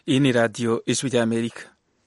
Iyi ni radiyo ijwi ry'Amerika.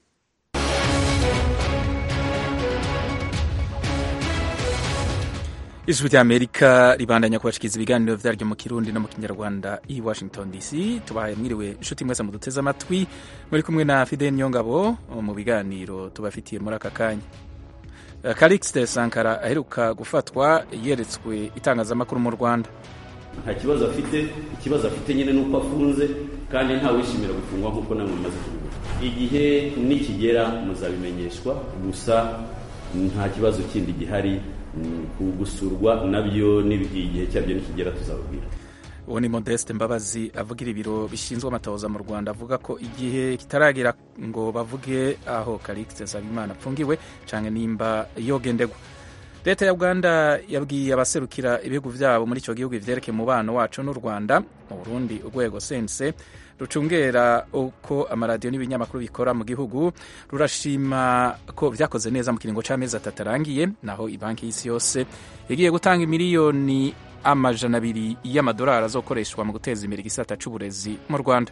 Ijwi ry'Amerika ribandanya kubashikiriza ibiganiro vyaryo mu Kirundi no mu Kinyarwanda i Washington DC. Tubahaye mwiriwe inshuti mwese muduteze amatwi, muri kumwe na Fidel Nyongabo mu biganiro tubafitiye muri aka kanya. Calixte Sankara aheruka gufatwa yeretswe itangazamakuru mu Rwanda. Nta kibazo afite, ikibazo afite nyine nuko afunze kandi nta wishimira gufungwa nkuko namwe mumaze kubivuga. Igihe nikigera muzabimenyeshwa, gusa nta kibazo kindi gihari, kugusurwa nabyo n'igihe cyabyo nikigera tuzababwira. Uwo ni Modeste Mbabazi avugira ibiro bishinzwe amatohoza mu Rwanda, avuga ko igihe kitaragera ngo bavuge aho Calixte Nsabimana apfungiwe canke nimba yogendegwa. Leta ya Uganda yabwiye abaserukira ibihugu vyabo muri ico gihugu ivyerekeye umubano wacu n'u Rwanda. Mu Burundi urwego sense rucungera uko amaradiyo n'ibinyamakuru bikora mu gihugu rurashima ko vyakoze neza mu kiringo c'amezi atatu arangiye, naho ibanki y'isi yose yagiye gutanga miliyoni 200 y'amadolari azokoreshwa mu guteza imbere igisata c'uburezi mu Rwanda.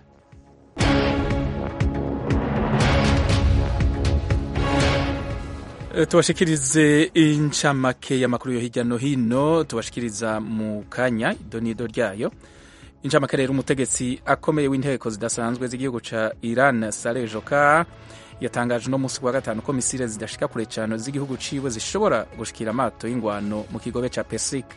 Tubashikirize incamake y'amakuru yo hirya no hino, tubashikiriza mu kanya idonido ryayo. Incamake rero, umutegetsi akomeye w'inteko zidasanzwe z'igihugu ca Iran Saleh Jokar yatangaje no musi wa gatanu ko misile zidashika kure cyane z'igihugu ciwe zishobora gushikira amato y'ingwano mu kigobe ca Persic.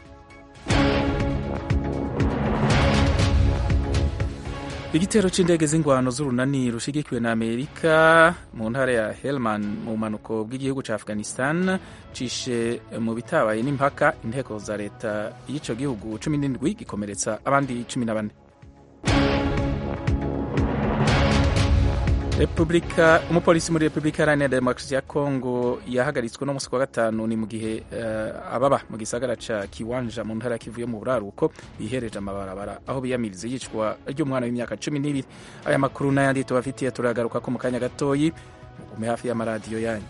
Igitero c'indege z'ingwano z'urunani rushigikiwe na Amerika mu ntara ya Helmand mu manuko bw'igihugu ca Afghanistan cishe mu bitabaye n'impaka inteko za leta y'ico gihugu 17 gikomeretsa abandi 14. Umupolisi muri Republika Iharanira Demokarasi ya Kongo yahagaritswe no musi wa gatanu, ni mu gihe ababa mu gisagara ca Kiwanja mu ntara Kivu yo mu buraruko bihereje amabarabara aho biyamiriza yicwa ry'umwana w'imyaka 12. Aya makuru n'ayandi tubafitiye turagaruka ko mu kanya gatoyi, mugume hafi y'amaradiyo yanyu.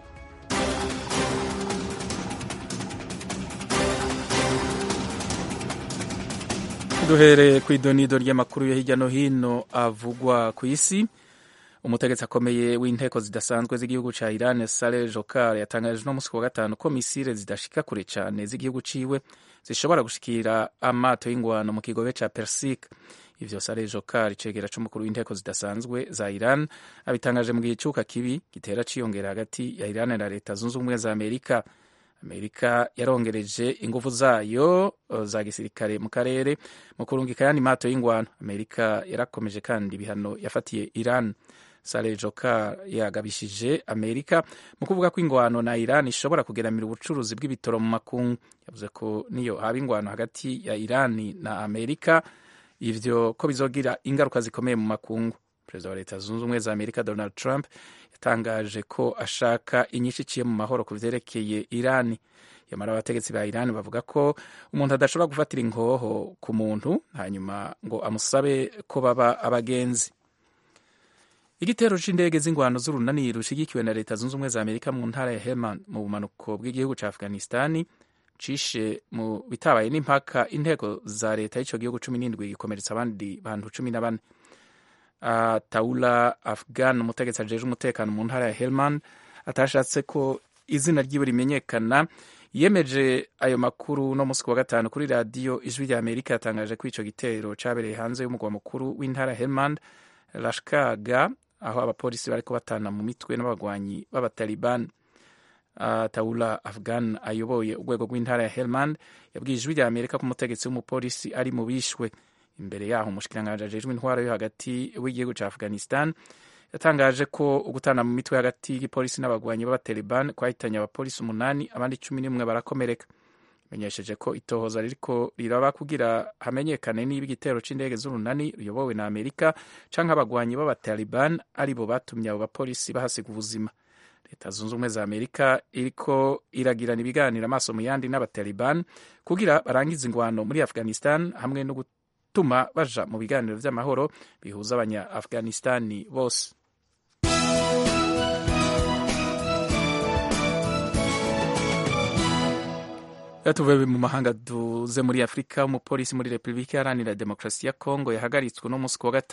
Duhere kw'idonido ry'amakuru yo hirya no hino avugwa ku isi. Umutegetsi akomeye w'inteko zidasanzwe z'igihugu ca Iran Saleh Jokar yatangaje no musi wa gatanu ko misile zidashika kure cane z'igihugu ciwe zishobora gushikira amato y'ingwano mu kigobe ca Persic. Ivyo Saleh Jokar, icegera c'umukuru w'inteko zidasanzwe za Iran, abitangaje mu gihe icuka kibi gitera ciyongera hagati ya Iran na Leta Zunze Ubumwe za Amerika. Amerika yarongereje ingufu zayo za gisirikare mu karere mu kurungika yandi mato y'ingwano. Amerika yarakomeje kandi ibihano yafatiye Iran. Saleh Jokar yagabishije Amerika mu kuvuga ko ingwano na Iran ishobora kugeramira ubucuruzi bw'ibitoro mu makungu. Yavuze ko niyo haba ingwano hagati ya Iran na Amerika, ivyo ko bizogira ingaruka zikomeye mu makungu. Perezida wa Leta Zunze Ubumwe za Amerika Donald Trump yatangaje ko ashaka inyishu iciye mu mahoro ku vyerekeye Iran. Yamara abategetsi ba Iran bavuga ko umuntu adashobora gufatira inkoho ku muntu hanyuma ngo amusabe ko baba abagenzi. Igitero c'indege z'ingwano z'urunani rushigikiwe na Leta Zunze Ubumwe za Amerika mu ntara ya Helmand mu bumanuko bw'igihugu ca Afghanistan cishe mu bitabaye n'impaka inteko za leta y'ico gihugu 17 gikomeretsa abandi bantu 14. Taula Afghan, umutegetsi ajeje umutekano mu ntara ya Helmand, atashatse ko izina ryiwe rimenyekana, yemeje ayo makuru no musi wa gatanu kuri radiyo ijwi rya Amerika. Yatangaje ko ico gitero cabereye hanze y'umugwa mukuru w'intara ya Helmand, Lashkargah, aho abapolisi bariko batana mu mitwe n'abagwanyi b'abataliban. Taula Afghan ayoboye urwego rw'intara ya Helmand yabwiye ijwi rya Amerika ko umutegetsi w'umupolisi ari mu bishwe. Imbere yaho umushikiranganji ajejwe intwaro yo hagati w'igihugu ca Afghanistan yatangaje ko ugutana mu mitwe hagati y'igipolisi n'abagwanyi b'abataliban kwahitanye abapolisi 8, abandi 11 barakomereka. Menyesheje ko itohoza ririko riraba kugira hamenyekane niba igitero c'indege z'urunani ruyobowe na Amerika canke abagwanyi b'abataliban aribo batumye abo bapolisi bahasiga ubuzima. Leta Zunze Ubumwe za Amerika iriko iragirana ibiganiro amaso mu yandi n'abataliban kugira barangize ingwano muri Afghanistan hamwe no gutuma baja mu biganiro vy'amahoro bihuza abanya Afghanistani bose. Tuve mu mahanga duze muri Afrika. Umupolisi muri Republika Iharanira Demokarasi ya Kongo yahagaritswe no musi wa gatanu.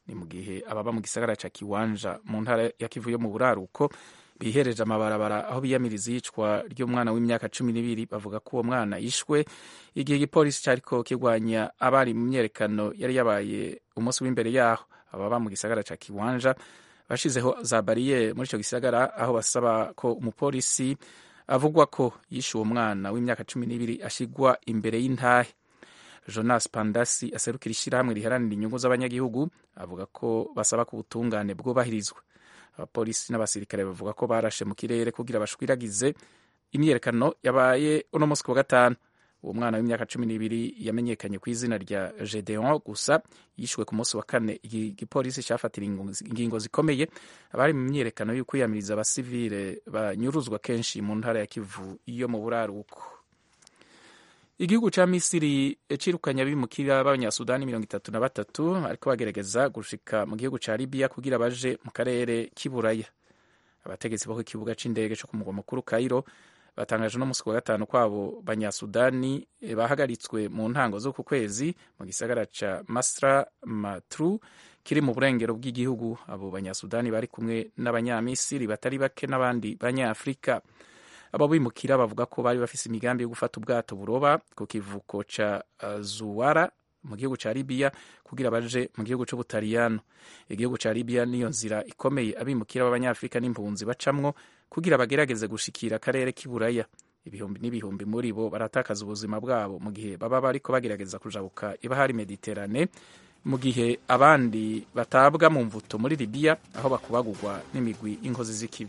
ni mu gihe ababa mu gisagara ca Kiwanja mu ntara ya Kivu yo mu buraruko bihereje amabarabara aho biyamiriza iyicwa ry'umwana w'imyaka 12 bavuga ko uwo mwana yishwe igihe igipolisi cariko kirwanya abari mu myerekano yari yabaye umunsi w'imbere yaho. Ababa mu gisagara ca Kiwanja bashizeho za barriere muri ico gisagara aho basaba ko umupolisi avugwa ko yishe uwo mwana w'imyaka 12 ashigwa imbere y'intahe. Jonas Pandasi aserukira ishirahamwe riharanira inyungu z'abanyagihugu avuga ko basaba ko ubutungane bwubahirizwa. Abapolisi n'abasirikare bavuga ko barashe mu kirere kugira bashwiragize imyerekano yabaye uno munsi wa gatanu. Uwo mwana w'imyaka 12 yamenyekanye ku izina rya Gedeon gusa yishwe ku munsi wa kane. Igipolisi cyafatira ingingo zikomeye abari mu myerekano yo kwiyamiriza abasivile banyuruzwa kenshi mu ntara ya Kivu iyo mu buraruko. Igihugu ca Misiri cirukanye abimukira b'abanyasudani 33 ariko bagerageza gushika mu gihugu ca Libya kugira baje mu karere k'Iburaya. Abategetsi bo ku kibuga c'indege co ku mugwa mukuru Cairo batangaje no musi wa gatanu kwabo banyasudani bahagaritswe mu ntango zo ku kwezi mu gisagara ca Masra Matru kiri mu burengero bw'igihugu. Abo banyasudani bari kumwe n'abanyamisiri batari bake n'abandi banyafrika. Abo bimukira bavuga ko bari bafise imigambi yo gufata ubwato buroba ku kivuko ca Zuwara mu gihugu ca Libya kugira baje mu gihugu c'Ubutaliyano. Igihugu ca Libya niyo nzira ikomeye abimukira b'abanyafrika n'impunzi bacamwo kugira bagerageze gushikira akarere k'Iburaya. Ibihumbi n'ibihumbi muri bo baratakaza ubuzima bwabo mu gihe baba bariko bagerageza kujabuka ibahari Mediterane, mu gihe abandi batabwa mu mvuto muri Libya aho bakubagurwa n'imigwi y'inkozi z'ikibi.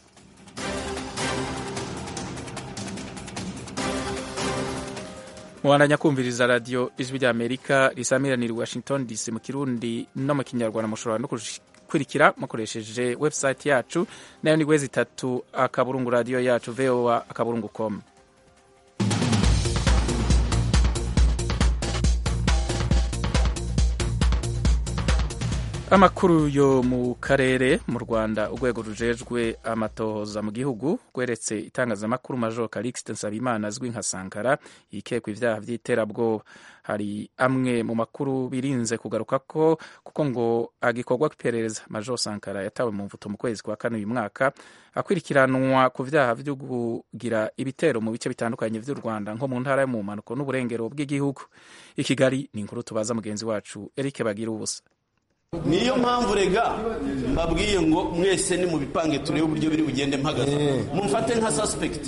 Mubandanya kumviriza radio Ijwi rya Amerika risamiranira Washington DC mu Kirundi no mu Kinyarwanda. Mushobora no kukurikira mukoresheje website yacu nayo ni wezi3 akaburungu radio yacu voa.com. Amakuru yo mu karere mu Rwanda, urwego rujejwe amatohoza mu gihugu rweretse itangazamakuru Major Calixte Nsabimana azwi nka Sankara yikekwa ivyaha vy'iterabwoba. Hari amwe mu makuru birinze kugaruka ko kuko ngo agikorwa kwiperereza. Major Sankara yatawe mu mvuto mu kwezi kwa kane uyu mwaka akwirikiranwa ku vyaha vyo kugira ibitero mu bice bitandukanye vy'u Rwanda nko mu ntara yo mu manuko n'uburengero bw'igihugu. I Kigali ni inkuru tubaza mugenzi wacu Eric Bagira ubusa. Niyo mpamvu rega mbabwiye ngo mwese ni mu bipange turebe uburyo biri bugende mpagaze mumfate nka suspect.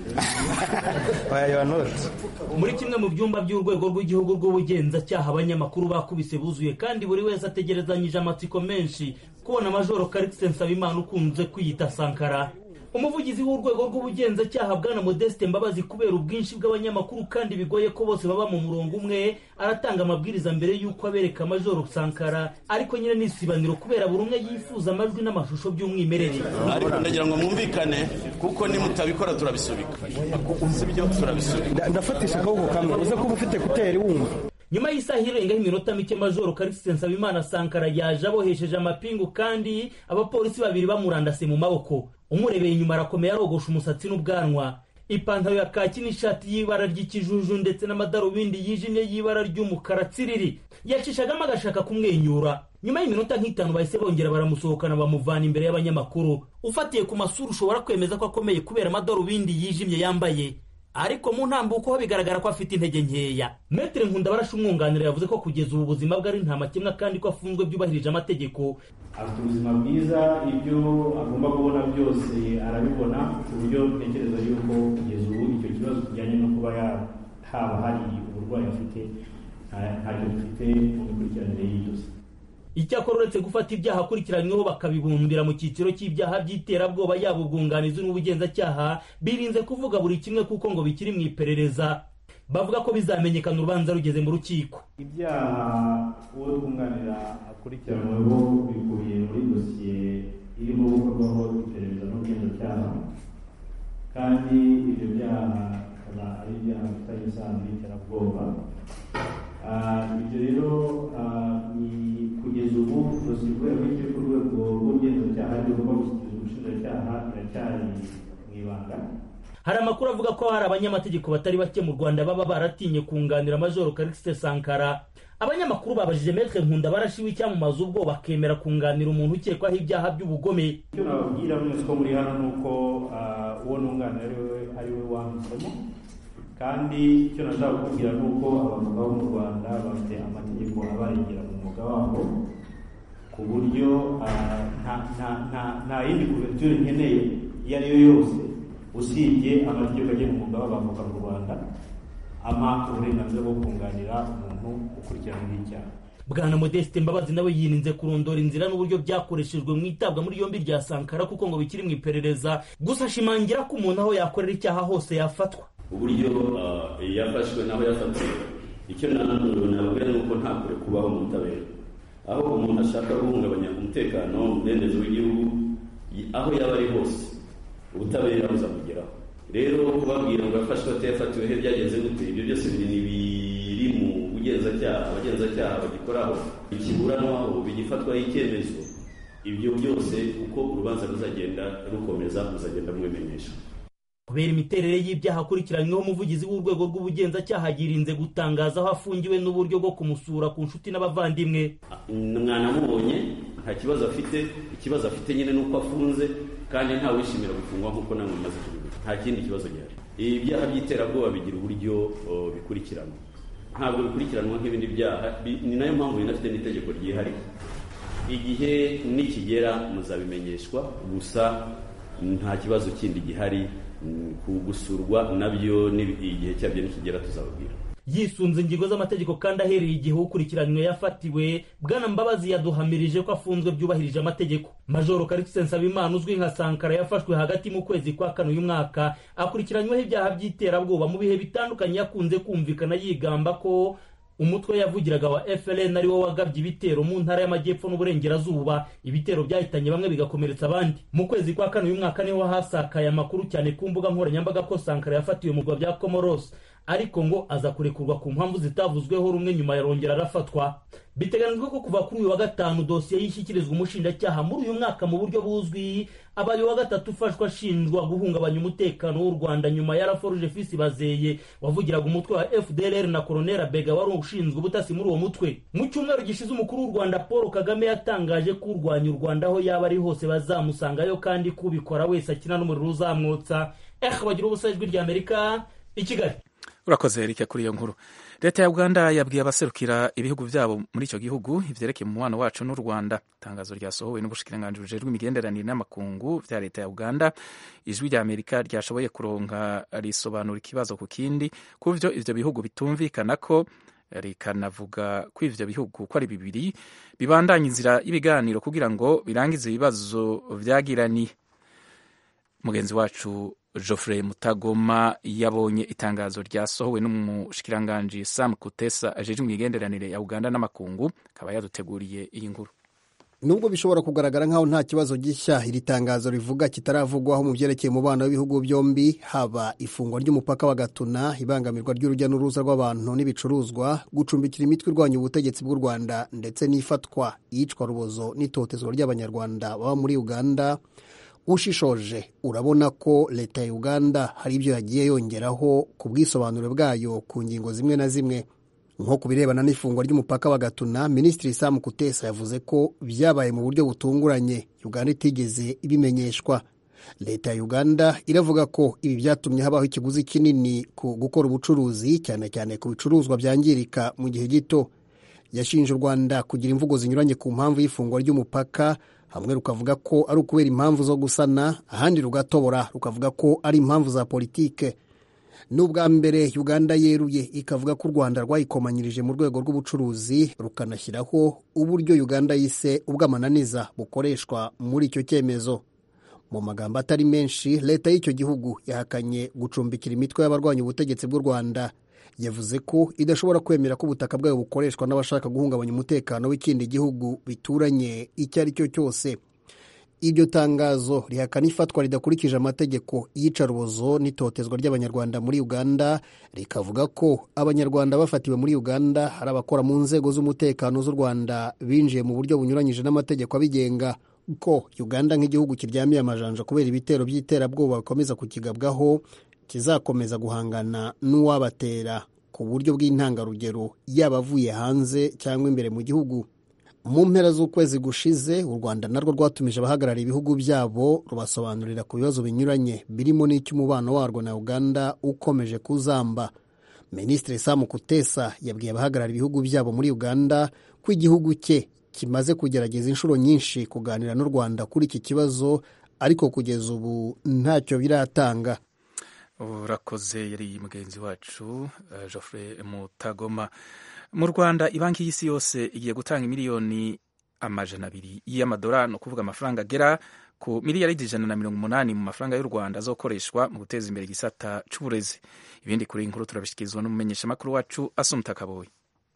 Muri kimwe mu byumba by'urwego rw'igihugu rw'ubugenzacyaha abanyamakuru bakubise buzuye kandi buri wese ategerezanyije amatsiko menshi kubona Major Calixte Nsabimana ukunze kwiyita Sankara. Umuvugizi w'urwego rw'ubugenzacyaha Bwana Modeste Mbabazi, kubera ubwinshi bw'abanyamakuru kandi bigoye ko bose baba mu murongo umwe, aratanga amabwiriza mbere y'uko abereka Major Sankara, ariko nyine n'isibaniro kubera buri umwe yifuza amajwi n'amashusho by'umwimerere. Ariko ndagira ngo mwumvikane kuko nimutabikora turabisubika. Uzi byo turabisubika. Ndafatisha akaboko kamwe uze kuba ufite kuteri wumva. Nyuma y'isaha irengaho iminota mike Major Calixte Nsabimana Sankara yaje abohesheje amapingu kandi abapolisi babiri bamurandase mu maboko. Umurebeye inyuma arakomeye arogosha umusatsi n'ubwanwa, ipantaro ya kaki n'ishati y'ibara ry'ikijuju ndetse n'amadarubindi yijimye y'ibara ry'umukara tsiriri. Yacishagamo agashaka kumwenyura. Nyuma y'iminota nk'itanu bahise bongera baramusohokana bamuvana imbere y'abanyamakuru. Ufatiye ku masura ushobora kwemeza ko akomeye kubera amadarubindi yijimye yambaye, ariko mu ntambuko ho bigaragara ko afite intege nkeya. Maître Nkundabarasha umwunganira yavuze ko kugeza ubu buzima bwe ari nta makemwa kandi ko afunzwe byubahirije amategeko. Afite ubuzima bwiza, ibyo agomba kubona byose arabibona, ku buryo ntekereza yuko kugeza ubu icyo kibazo kijyanye no kuba haba hari uburwayi afite ntacyo dufite mu mikurikiranire y'idose. Icyakora uretse gufata ibyaha akurikiranyweho bakabibumbira mu cyiciro cy'ibyaha by'iterabwoba yaba ubwunganizi n'ubugenzacyaha, birinze kuvuga buri kimwe kuko ngo bikiri mu iperereza. Bavuga ko bizamenyekana urubanza rugeze mu rukiko. Ibyaha uwo twunganira akurikiranyweho bikubiye muri dosiye irimo gukorwaho iperereza n'ubugenzacyaha, kandi ibyo byaha akaba ari ibyaha bifitanye isano n'iterabwoba. Ibyo rero ni kugeza ubu dosiye kubera ko iri ku rwego rw'ubugenzacyaha rigomba gushyikiriza ubushinjacyaha iracyari mu ibanga. Hari amakuru avuga ko hari abanyamategeko batari bake mu Rwanda baba baratinye kunganira Major Calixte Sankara. abanyamakuru babajije Maître Nkundabarashi w'icyamamaza ubwo bakemera kunganira umuntu ukekwaho ibyaha by'ubugome. Icyo nababwira mwese ko muri hano nuko uwo nunganira ari we wahisemo, kandi icyo nashaka kukubwira nuko abavoka bo mu Rwanda bafite amategeko abarengera mu mwuga wabo, ku buryo nta yindi couverture nkeneye iyo ari yo yose usibye amategeko agenga umwuga w'abavoka mu Rwanda ama uburenganzira bwo kunganira umuntu ukurikiranyweho icyaha. Bwana Modeste Mbabazi nawe yirinze kurondora inzira n'uburyo byakoreshejwe mu itabwa muri yombi rya Sankara kuko ngo bikiri mu iperereza, gusa ashimangira ko umuntu aho yakorera icyaha hose yafatwa. Uburyo yafashwe naho yafatiwe, icyo nababwira ni uko nta kure kubaho mu butabera. Aho umuntu ashaka guhungabanya umutekano umudendezo w'igihugu, aho yaba ari hose ubutabera buzamugeraho. Rero kubabwira ngo yafashwe atayafatiwe he byagenze gute, ibyo byose biri mu bugenzacyaha, abagenzacyaha bagikoraho, ikiburanwaho, bigifatwaho icyemezo. Ibyo byose uko urubanza ruzagenda rukomeza muzagenda mwimenyesha. Kubera imiterere y'ibyaha akurikiranyweho, umuvugizi w'urwego rw'ubugenzacyaha yirinze gutangaza aho afungiwe n'uburyo bwo kumusura ku nshuti n'abavandimwe. Mwanamubonye nta kibazo afite, ikibazo afite nyine nuko afunze kandi nta wishimira gufungwa nk'uko namwe mumaze kubivuga. Nta kindi kibazo gihari. Ibyaha by'iterabwoba bigira uburyo bikurikiranwa, ntabwo bikurikiranwa nk'ibindi byaha. Ni nayo mpamvu binafite n'itegeko ryihariye. Igihe nikigera muzabimenyeshwa, gusa nta kibazo kindi gihari. Gusurwa nabyo igihe cyabyo nikigera tuzababwira. Yisunze ingingo z'amategeko kandi ahereye igihe ukurikiranywe yafatiwe, Bwana Mbabazi yaduhamirije ko afunzwe byubahirije amategeko. Majoro Karikise Nsabimana uzwi nka Sankara yafashwe hagati mu kwezi kwa kane uyu mwaka, akurikiranyweho ibyaha by'iterabwoba. Mu bihe bitandukanye yakunze kumvikana yigamba ko umutwe yavugiraga wa FLN ari wo wagabye ibitero mu ntara y'amajyepfo n'uburengerazuba. Ibitero byahitanye bamwe bigakomeretsa abandi. Mu kwezi kwa kane uyu mwaka niho hasakaye amakuru cyane ku mbuga nkoranyambaga ko Sankara yafatiwe mu birwa bya Comoros, ariko ngo aza kurekurwa ku mpamvu zitavuzweho rumwe, nyuma yarongera arafatwa. Biteganijwe ko kuva kuri uyu wa gatanu dosiye yishyikirizwa umushinjacyaha muri uyu mwaka mu buryo buzwi. Abaye wa gatatu ufashwa ashinjwa guhungabanya umutekano w'u Rwanda nyuma ya Laforge Fils Bazeye wavugiraga umutwe wa FDLR na Colonel Bega wari ushinzwe ubutasi muri uwo mutwe. Mu cyumweru gishize umukuru w'u Rwanda Paul Kagame yatangaje ko urwanya u Rwanda aho yaba ari hose bazamusangayo kandi kubikora wese akina n'umuriro uzamwotsa. Bagira ubusa ijwi rya Amerika i Kigali. Urakoze Eric kuri iyo nkuru. Leta ya Uganda yabwiye abaserukira ibihugu byabo muri icyo gihugu ivyerekeye umubano wacu n'u Rwanda. Itangazo ryasohowe n'ubushikiranganji bujejwe imigenderanire n'amakungu vya leta ya Uganda, ijwi rya Amerika ryashoboye kuronka risobanura ikibazo ku kindi kuvyo ivyo bihugu bitumvikana ko, rikanavuga ko ivyo bihugu ko ari bibiri bibandanya inzira y'ibiganiro kugira ngo birangize ibibazo vyagiraniye. Mugenzi wacu Geoffrey Mutagoma yabonye itangazo ryasohowe n'umushikiranganji Sam Kutesa ajejwe imigenderanire ya Uganda n'amakungu, akaba yaduteguriye iyi nkuru. Nubwo bishobora kugaragara nk'aho nta kibazo gishya iri tangazo rivuga kitaravugwaho mu byerekeye umubano w'ibihugu byombi, haba ifungwa ry'umupaka wa Gatuna, ibangamirwa ry'urujya n'uruza rw'abantu n'ibicuruzwa, gucumbikira imitwe irwanya ubutegetsi bw'u Rwanda, ndetse n'ifatwa, iyicwa rubozo n'itotezwa ry'abanyarwanda baba muri Uganda. Ushishoje urabona ko leta ya Uganda hari ibyo yagiye yongeraho ku bwisobanuro bwayo ku ngingo zimwe na zimwe. Nko ku birebana n'ifungwa ry'umupaka wa Gatuna, Minisitiri Sam Kutesa yavuze ko byabaye mu buryo butunguranye, Uganda itigeze ibimenyeshwa. Leta ya Uganda iravuga ko ibi byatumye habaho ikiguzi kinini ku gukora ubucuruzi, cyane cyane ku bicuruzwa byangirika mu gihe gito. Yashinje u Rwanda kugira imvugo zinyuranye ku mpamvu y'ifungwa ry'umupaka, hamwe rukavuga ko ari ukubera impamvu zo gusana, ahandi rugatobora rukavuga ko ari impamvu za politike. N'ubwa mbere Uganda yeruye ikavuga ko u Rwanda rwayikomanyirije mu rwego rw'ubucuruzi, rukanashyiraho uburyo Uganda yise ubw'amananiza bukoreshwa muri icyo cyemezo. Mu magambo atari menshi, leta y'icyo gihugu yahakanye gucumbikira imitwe y'abarwanya ubutegetsi bw'u Rwanda. Yavuze ko idashobora kwemera ko ubutaka bwayo bukoreshwa n'abashaka guhungabanya umutekano w'ikindi gihugu bituranye icyo ari cyo cyose. Iryo tangazo rihakana ifatwa ridakurikije amategeko y'iyicarubozo n'itotezwa ry'abanyarwanda muri Uganda, rikavuga ko abanyarwanda bafatiwe muri Uganda hari abakora mu nzego z'umutekano z'u Rwanda binjiye mu buryo bunyuranyije n'amategeko abigenga, ko Uganda nk'igihugu kiryamiye amajanja kubera ibitero by'iterabwoba bikomeza kukigabwaho kizakomeza guhangana n'uwabatera, ku buryo bw'intangarugero yaba avuye hanze cyangwa imbere mu gihugu. Mu mpera z'ukwezi gushize u Rwanda narwo rwatumije abahagarariye ibihugu byabo rubasobanurira ku bibazo binyuranye birimo n'icy'umubano warwo na Uganda ukomeje kuzamba. Minisitiri Sam Kutesa yabwiye abahagarariye ibihugu byabo muri Uganda ko igihugu cye kimaze kugerageza inshuro nyinshi kuganira n'u Rwanda kuri iki kibazo, ariko kugeza ubu ntacyo biratanga. Urakoze. Yari mugenzi wacu Geoffrey Mutagoma. Mu Rwanda ibanki y'isi yose igiye gutanga miliyoni 200 y'amadolari, no kuvuga amafaranga agera ku miliyaridi 180 mu mafaranga y'u Rwanda azokoreshwa mu guteza imbere igisata c'uburezi. Ibindi kuri inkuru turabishikirizwa n'umumenyeshamakuru wacu Asumta Kaboyi.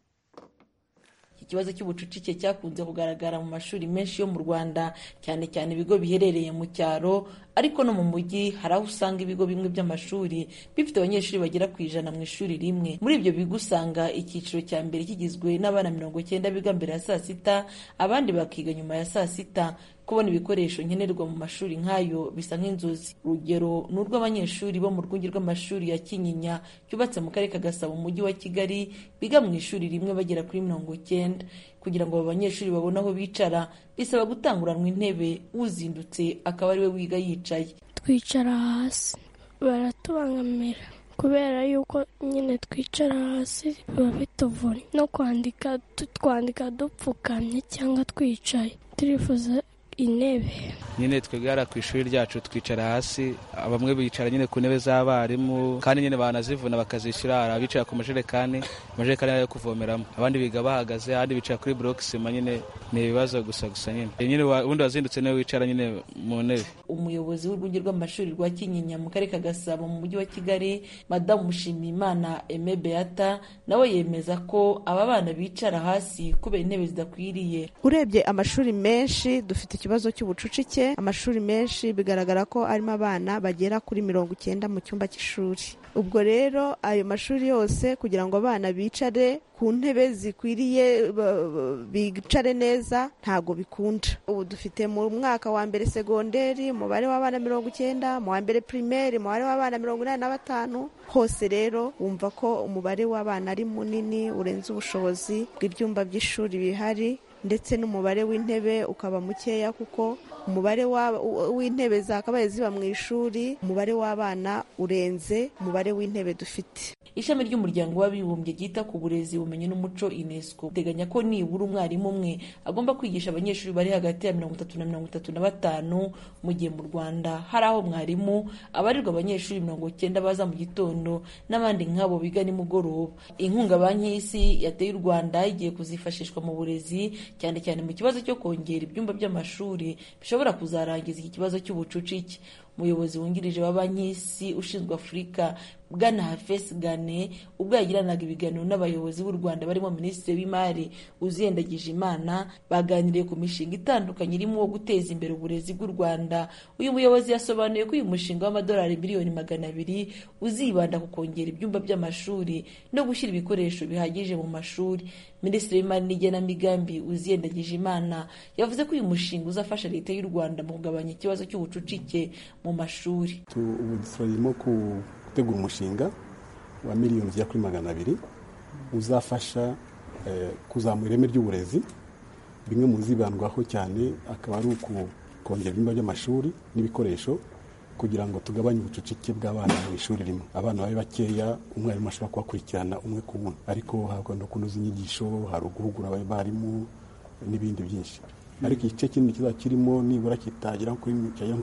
Ikibazo cy'ubucucike cyakunze kugaragara mu mashuri menshi yo mu Rwanda, cyane cyane ibigo biherereye mu cyaro, ariko no mu mujyi hari aho usanga ibigo bimwe by'amashuri bifite abanyeshuri bagera ku 100 mu ishuri rimwe. Muri ibyo bigo usanga icyiciro cya mbere kigizwe n'abana 90 biga mbere ya saa sita, abandi bakiga nyuma ya saa sita. Kubona ibikoresho nkenerwa mu mashuri nk'ayo bisa nk'inzozi. Urugero ni urw'abanyeshuri bo mu rwunge rw'amashuri ya Kinyinya cyubatse mu karere ka Gasabo mu mujyi wa Kigali, biga mu ishuri rimwe bagera kuri 90. Kugira ngo abo banyeshuri babone aho bicara bisaba gutanguranwa intebe, uzindutse akaba ariwe wiga yicaye. Twicara hasi baratubangamira kubera yuko nyine twicara hasi biba bituvuna, no twandika dupfukamye cyangwa twicaye. Turifuza intebe. Nyine twegara ku ishuri ryacu twicara hasi, bamwe bicara nyine ku ntebe z'abarimu kandi nyine banazivuna bakazishyura. Hari abicara ku majerekani yo kuvomeramo, abandi biga bahagaze, abandi bicara kuri block sima. Nyine ni ibibazo gusa nyine ubundi wazindutse niwe wicara nyine mu ntebe. Umuyobozi w'urwunge rw'amashuri rwa Kinyinya mu karere ka Gasabo mu mujyi wa Kigali, Madamu Mushimiyimana Aime Beata, nawe yemeza ko aba bana bicara hasi kubera intebe zidakwiriye. Urebye amashuri menshi dufite ikibazo cy'ubucucike. Amashuri menshi bigaragara ko arimo abana bagera kuri 90 mu cyumba cy'ishuri. Ubwo rero ayo mashuri yose kugira ngo abana bicare ku ntebe zikwiriye, bicare neza, ntago bikunda. Ubu dufite mu mwaka wa mbere segonderi umubare w'abana 90, mu wa mbere primaire umubare w'abana 85. Hose rero wumva ko umubare w'abana ari munini urenze ubushobozi bw'ibyumba by'ishuri bihari, ndetse n'umubare w'intebe ukaba mukeya, kuko umubare w'intebe zakabaye ziba mu ishuri, umubare w'abana urenze umubare w'intebe dufite. Ishami ry'umuryango w'abibumbye ryita ku burezi, ubumenyi n'umuco UNESCO uteganya ko nibura umwarimu umwe agomba kwigisha abanyeshuri bari hagati ya 30 na 35, mu gihe mu Rwanda hari aho mwarimu abarirwa abanyeshuri 90 baza mu gitondo n'abandi nk'abo biga nimugoroba. Inkunga Banki y'Isi yateye u Rwanda igiye kuzifashishwa mu burezi, cyane cyane mu kibazo cyo kongera ibyumba by'amashuri bishobora kuzarangiza iki kibazo cy'ubucucike. Umuyobozi wungirije wa Banki y'Isi ushinzwe Afurika, Bwana Hafez Gane, ubwo yagiranaga ibiganiro n'abayobozi b'u Rwanda barimo Minisitiri w'Imari Uziyendagijimana, baganiriye ku mishinga itandukanye irimo wo guteza imbere uburezi bw'u Rwanda. Uyu muyobozi yasobanuye ko uyu mushinga w'amadolari miliyoni 200 uzibanda ku kongera ibyumba by'amashuri no gushyira ibikoresho bihagije mu mashuri. Minisitiri w'Imari n'Igenamigambi Uziyendagijimana yavuze ko uyu mushinga uzafasha Leta y'u Rwanda mu kugabanya ikibazo cy'ubucucike mu mashuri. Turimo gutegura umushinga wa miliyoni zigera kuri 200 uzafasha kuzamura ireme ry'uburezi. Bimwe mu zibandwaho cyane akaba ari kongera ibyumba by'amashuri n'ibikoresho kugira ngo tugabanye ubucucike bw'abana mu ishuri rimwe. Abana babe bakeya, umwarimu ashobora kubakurikirana umwe ku wundi, ariko hagomba kunoza inyigisho, hari uguhugura abarimu n'ibindi byinshi. Ariko igice kinini kizaba kirimo nibura kitagera kuri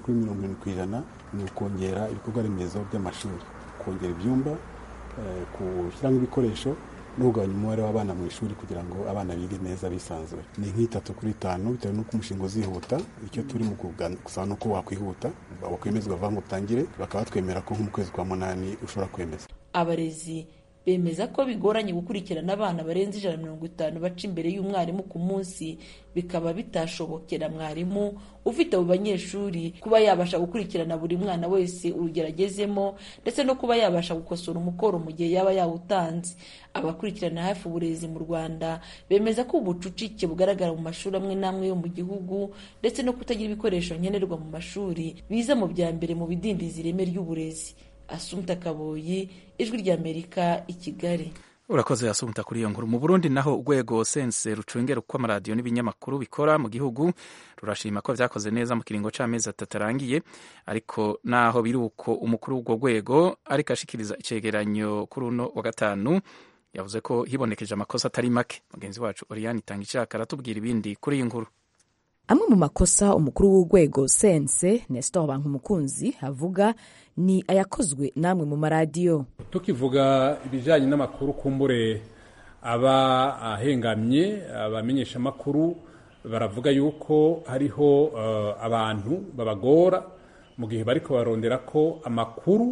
70% ni ukongera ibikorwa remezo by'amashuri, kongera ibyumba, gushyiramo ibikoresho no kugabanya umubare w'abana mu ishuri kugira ngo abana bige neza bisanzuye. Ni nk'itatu kuri 5 bitewe n'uko umushinga uzihuta. Icyo turi mu gusaba nuko wakwihuta, wakwemezwa vuba ngo utangire, bakaba twemera ko mu kwezi kwa 8 ushobora kwemeza. Abarezi bemeza ko bigoranye gukurikirana abana barenze 150 baca imbere y'umwarimu ku munsi, bikaba bitashobokera mwarimu ufite abo banyeshuri kuba yabasha gukurikirana buri mwana wese urugeragezemo, ndetse no kuba yabasha gukosora umukoro mu gihe yaba yawutanze. Abakurikirana hafi uburezi mu Rwanda bemeza ko ubucucike bugaragara mu mashuri amwe n'amwe yo mu gihugu, ndetse no kutagira ibikoresho nkenerwa mu mashuri biza mu bya mbere mu bidindiza ireme ry'uburezi. Assumpta Kaboyi, Ijwi ry'Amerika i Kigali. Urakoze Assumpta kuri iyo nkuru. Mu Burundi naho urwego sense rucungera uko amaradiyo n'ibinyamakuru bikora mu gihugu rurashima ko vyakoze neza mu kiringo c'amezi 3 arangiye, ariko naho biri uko umukuru w'urwo rwego ariko ashikiriza icegeranyo kuri uno wa gatanu yavuze ko hibonekeje amakosa atari make. Mugenzi wacu Oriane Itangishaka aratubwira ibindi kuri iyi nkuru. Amwe mu makosa umukuru w'urwego sense Nestor Bankumukunzi avuga ni ayakozwe namwe mu maradiyo. Tukivuga ibijanye n'amakuru kumbure aba ahengamye, abamenyesha amakuru baravuga yuko hariho abantu babagora mu gihe bariko barondera ko amakuru,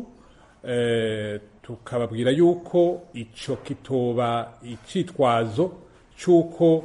tukababwira yuko ico kitoba icitwazo c'uko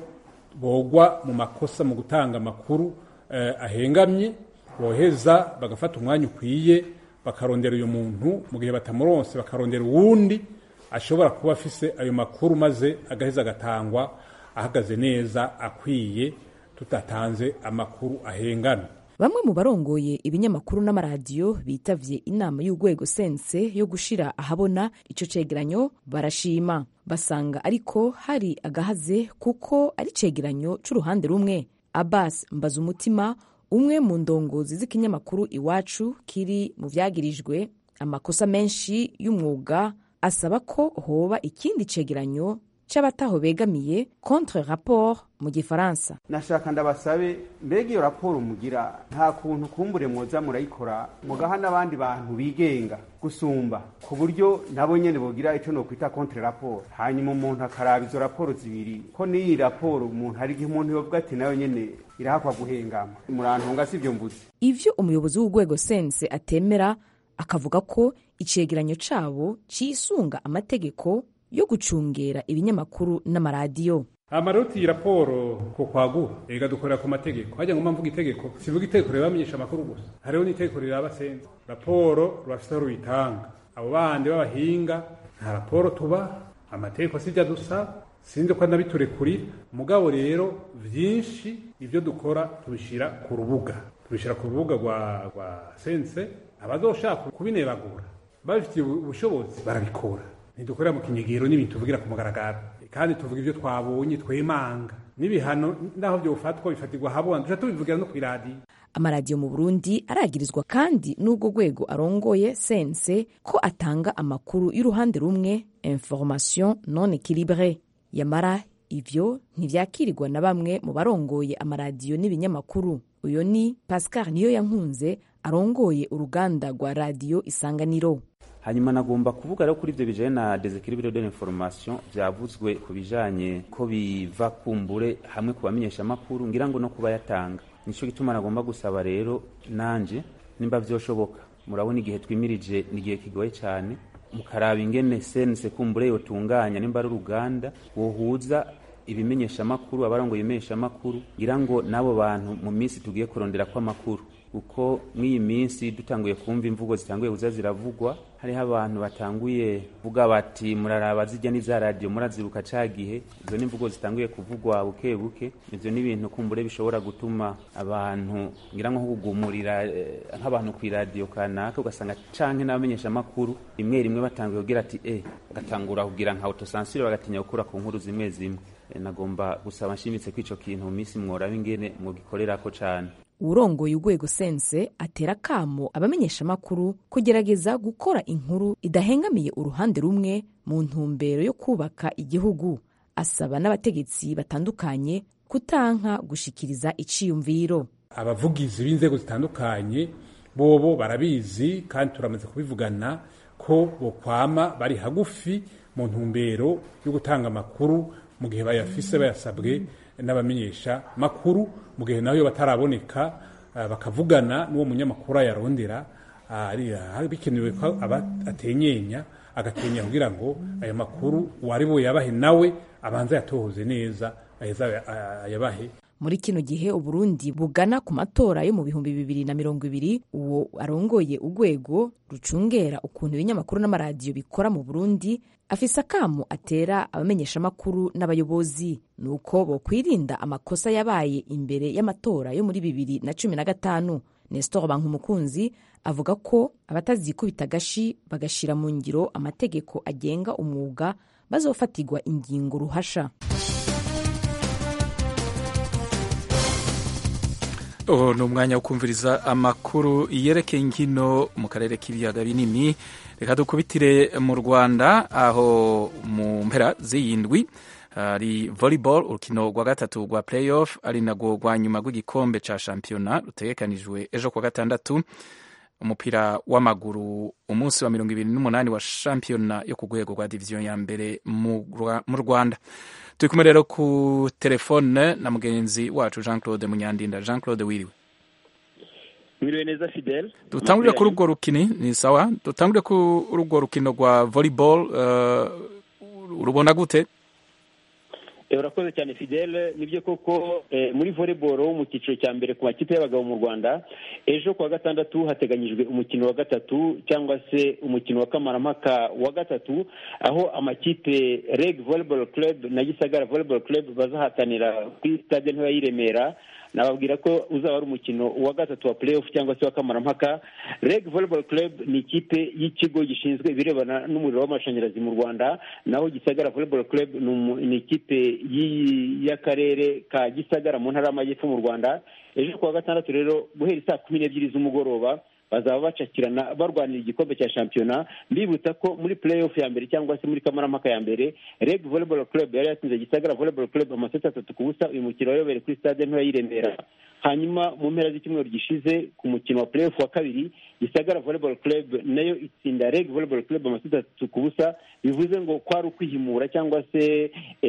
bogwa mu makosa mu gutanga amakuru ahengamye, boheza bagafata umwanya ukwiye bakarondera uyu muntu, mu gihe batamuronse bakarondera uwundi ashobora kuba afise ayo makuru, maze agaheza agatangwa ahagaze neza akwiye, tutatanze amakuru ahengana. Bamwe mu barongoye ibinyamakuru n'amaradiyo bitavye inama y'urwego sense yo gushira ahabona ico cegeranyo barashima, basanga ariko hari agahaze kuko ari cegeranyo c'uruhande rumwe. Abbas Mbazumutima, umwe mu ndongozi z'ikinyamakuru Iwacu kiri mu vyagirijwe amakosa menshi y'umwuga, asaba ko hoba ikindi cegeranyo c'abataho begamiye contre rapport mu gifaransa. Nashaka ndabasabe, mbega iyo raporo mugira nta kuntu kumbure mwoza murayikora mugaha n'abandi bantu bigenga gusumba, ku buryo nabo nyene bogira ico no kwita contre rapport, hanyuma umuntu akaraba izo raporo zibiri ko n'iyi raporo umuntu hari igihe umuntu yovuga ati nayo nyene irahakwa guhengama. Murantunga sivyo mvuze. Ivyo umuyobozi w'urwego sense atemera, akavuga ko icegeranyo cabo cisunga amategeko yo gucungera ibinyamakuru n'amaradiyo. Amaroti raporo ko kwagura ega dukorera ku mategeko. Hajya ngo mvuga itegeko, sivuga itegeko rebamenyesha amakuru gusa. Hariho n'itegeko riraba sense. Raporo rwafite ruyitanga. Abo bandi b'abahinga nta raporo tuba, amategeko sijya dusa, sinzi ko nabiturekurira. Mugabo rero vyinshi ivyo dukora tubishira ku rubuga. Tubishira ku rubuga rwa sense, abazoshaka kubinebagura babifitiye ubushobozi barabikora. Ntidukorera mu kinyegero n'ibintu tuvugira ku mugaragaro, kandi tuvuga ivyo twabonye twemanga n'ibihano ndaho byo ufatwa bifatirwa habona, duca tubivugira no kw'iradiyo. Amaradiyo mu Burundi aragirizwa kandi n'ubwo rwego arongoye sense ko atanga amakuru y'uruhande rumwe, information non équilibrée. Yamara ivyo ntivyakirirwa na bamwe mu barongoye amaradiyo n'ibinyamakuru. Uyo ni Pascal Niyoyankunze arongoye uruganda rwa radiyo Isanganiro. Hanyuma nagomba kuvuga rero kuri ivyo bijanye na déséquilibre de l'information vyavuzwe ku bijanye ko biva kumbure hamwe kubamenyesha amakuru, ngira ngo no kuba yatanga. Nico gituma nagomba gusaba rero nanje nimba vyoshoboka, murabona igihe twimirije nigihe kigoye cyane, mukaraba ingene sense kumbure yotunganya nimba ari uruganda wohuza ibimenyesha amakuru, abarongo yimesha amakuru, ngira ngo nabo bantu mu minsi tugiye kurondera kwa makuru, uko mw'iyi minsi dutanguye kumva imvugo zitanguye kuza ziravugwa, hariho abantu batanguye vuga bati muraraba zijya n'iza radio murazibuka cagihe. Izo ni imvugo zitanguye kuvugwa buke buke. Ivyo ni ibintu kumbure bishobora gutuma abantu ngira nko kugumurira nk'abantu ku radio kanaka, ugasanga canke n'abamenyesha amakuru rimwe rimwe batanguye kugira ati gatangura kugira nka autocensure, bagatinya gukura ku nkuru zimwe zimwe. Nagomba gusaba nshimitse kw'ico kintu mu minsi mworaba ingene mugikorerako cane. Urongoye urwego sense atera kamo abamenyesha amakuru kugerageza gukora inkuru idahengamiye uruhande rumwe mu ntumbero yo kubaka igihugu. Asaba n'abategetsi batandukanye kutanka gushikiriza iciyumviro. Abavugizi b'inzego zitandukanye bobo barabizi, kandi turamaze kubivugana ko bokwama bari hagufi mu ntumbero yo gutanga amakuru mu gihe bayafise bayasabwe n'abamenyesha makuru, mu gihe nayo bataraboneka bakavugana n'uwo munyamakuru ayarondera, bikenewe ko atenyenya agatenya kugira ngo ayo makuru wari bo yabahe nawe abanza yatohoze neza aheza ayabahe. Muri kino gihe Uburundi bugana ku matora yo mu 2020, uwo arongoye urwego rucungera ukuntu ibinyamakuru n'amaradiyo bikora mu Burundi afise akamo atera abamenyesha amakuru n'abayobozi, nuko bo kwirinda amakosa yabaye imbere y'amatora yo muri 2015. Nestor Bankumukunzi avuga ko abatazikubita agashi bagashira mu ngiro amategeko agenga umwuga bazofatirwa ingingo ruhasha. Ni umwanya wo kumviriza amakuru yerekeye inkino mu karere k'ibiyaga binini. Reka dukubitire mu Rwanda, aho mu mpera z'iyindwi hari volleyball, urukino rwa gatatu rwa playoff ari narwo rwa nyuma rw'igikombe ca shampiyona rutegekanijwe ejo kwa gatandatu. Umupira w'amaguru umunsi wa 28 wa shampiyona yo ku rwego rwa diviziyo ya mbere mu Rwanda. Turi kumwe rero ku telefone na mugenzi wacu Jean Claude Munyandinda. Jean Claude, wiriwe? Wiriwe neza Fidel. Dutangurire kuri urwo rukino, ni sawa? Dutangurire kuri urwo rukino rwa volleyball, urubona gute? Urakoze cyane Fidel. Nibyo koko muri volleyball mu cyiciro cya mbere ku makipe y'abagabo mu Rwanda, ejo kwa gatandatu hateganyijwe umukino wa gatatu cyangwa se umukino wa kamarampaka wa gatatu, aho amakipe Reg Volleyball Club na Gisagara Volleyball Club bazahatanira kuri stade ntoya y'Iremera. Nababwira ko uzaba ari umukino wa gatatu wa playoff cyangwa se wa kamarampaka. Reg Volleyball Club ni ikipe y'ikigo gishinzwe ibirebana n'umuriro w'amashanyarazi mu Rwanda, naho Gisagara Volleyball Club ni ikipe y'akarere ka Gisagara mu ntara y'Amajyepfo mu Rwanda. Ejo kuwa gatandatu rero guhera saa 12 z'umugoroba bazaba bacakirana barwanira igikombe cya shampiyona. Mbibutsa ko muri playoff ya mbere cyangwa se muri kamarampaka ya mbere, Reg Volleyball Club yari yatsinze Gisagara Volleyball Club amaseti 3-0. Uyu mukino wayobereye kuri stade ntoya y'Iremera. Hanyuma mu mpera z'icyumweru gishize ku mukino wa playoff wa kabiri, Gisagara Volleyball Club nayo itsinda Reg Volleyball Club amaseti 3-0. Bivuze ngo kwari ukwihimura cyangwa se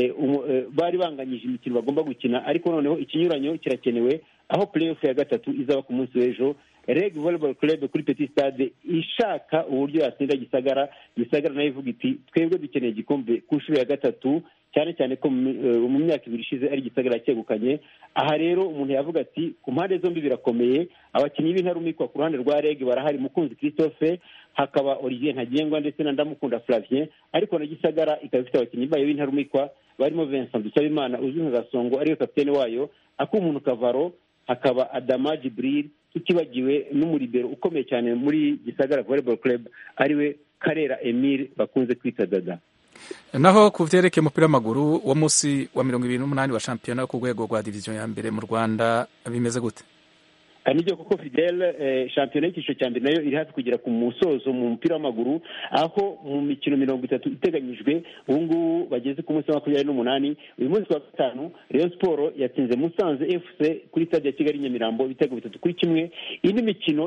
bari banganyije imikino bagomba gukina, ariko noneho ikinyuranyo kirakenewe, aho playoff ya gatatu izaba ku munsi w'ejo. Reg Volleyball Club kuri Petit Stade ishaka uburyo yatsinda Gisagara. Gisagara nayo ivuga iti twebwe dukeneye igikombe ku nshuro ya gatatu, cyane cyane ko mu myaka 2 ishize ari Gisagara cyegukanye. Aha rero umuntu yavuga ati ku mpande zombi birakomeye. Abakinnyi b'intarumikwa ku ruhande rwa Reg barahari, Mukunzi Christophe, hakaba Olivier Ntagengwa ndetse na Ndamukunda Flavien, ariko na Gisagara ikaba ifite abakinnyi bayo b'intarumikwa barimo Vincent Dusabimana uzwi nka Gasongo ariwe kapiteni wayo, Akumuntu Kavaro, hakaba Adama Jibril, tukibagiwe n'umuribero ukomeye cyane muri Gisagara Volleyball Club ariwe Karera Emile bakunze kwita Dada. Naho ku vyerekeye umupira w'amaguru wo munsi wa 28 wa shampiyona ku rwego rwa diviziyo ya mbere mu Rwanda bimeze gute? Nibyo koko Fidel, shampiyona y'icyiciro cya mbere nayo iri hafi kugera ku musozo mu mupira w'amaguru, aho mu mikino 30 iteganyijwe ubu ngubu bageze ku munsi wa 28. Uyu munsi wa gatanu Rayon Sport yatsinze Musanze FC kuri stade ya Kigali Nyamirambo ibitego 3-1. Indi mikino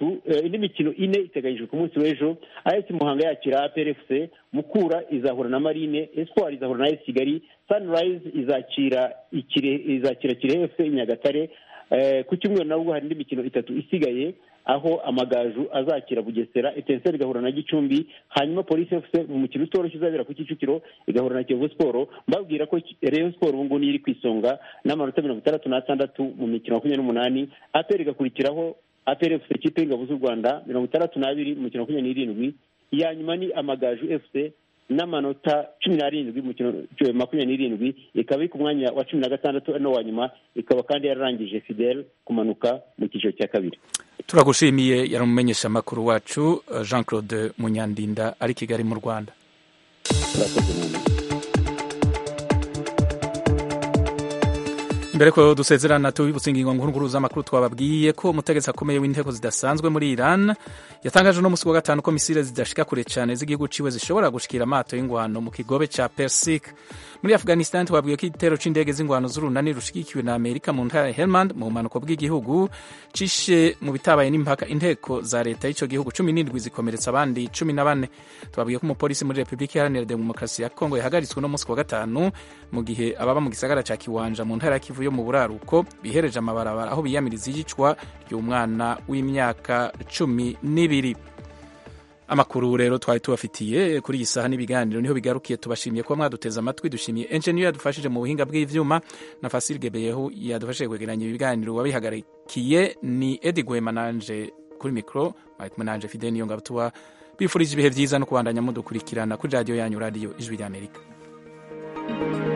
4 iteganyijwe ku munsi w'ejo, AS Muhanga yakira APR FC, Mukura izahura na Marine, Espoir izahura na AS Kigali, Sunrise izakira Kirehe FC Nyagatare. Ku cyumweru nabwo hari indi mikino 3 isigaye, aho Amagaju azakira Bugesera, Etincelle igahura na Gicumbi, hanyuma Police FC mu mukino utoroshye uzabera ku Kicukiro igahura na Kiyovu Sport. Mbabwira ko Rayon Sport ubu ngubu iri kwisonga n'amanota 66 mu mikino 28. APR igakurikiraho APR FC ikipe y'ingabo z'u Rwanda 62 mu mikino 27. iya nyuma ni Amagaju FC n'amanota 17 mu mikino 27, ikaba ku mwanya wa 16 no wa nyuma, ikaba kandi yararangije Fidel kumanuka mu cyiciro cya kabiri. Turagushimiye yaramumenyesha makuru wacu Jean Claude Munyandinda ari Kigali mu Rwanda. Mbere ko dusezerana tubibutse ingingo nkuru z'amakuru twababwiye ko umutegetsi akomeye w'inteko zidasanzwe muri Iran yatangaje no musi wa gatanu ko misile zidashika kure cyane z'igihugu ciwe zishobora gushikira amato y'ingwano mu kigobe ca Persik. Muri Afghanistan twabwiye ko igitero c'indege z'ingwano z'urunani rushigikiwe na Amerika mu ntara ya Helmand mu manuko bw'igihugu cishe mu bitabaye n'impaka inteko za leta y'ico gihugu 17 zikomeretsa abandi 14. Twabwiye ko umupolisi muri Republika Iharanira Demokarasi ya Kongo yahagaritswe no musi wa gatanu mu gihe ababa mu gisagara ca Kiwanja mu ntara ya Kivu yo mu buraruko bihereje amabarabara aho biyamiriza igicwa ry'umwana w'imyaka 12. Amakuru rero twari tubafitiye kuri iyi saha n'ibiganiro niho bigarukiye. Tubashimiye kuba mwaduteza amatwi. Dushimiye engineer yadufashije mu buhinga bw'ivyuma na Fasil Gebeyehu yadufashije kwegeranya ibiganiro. Wabihagarikiye ni Edi Gwema nanje kuri micro Mike Mananje Fidel Niyonga tuba bifurije ibihe byiza no kubandanya mudukurikirana kuri radio yanyu Radio Ijwi ry'Amerika.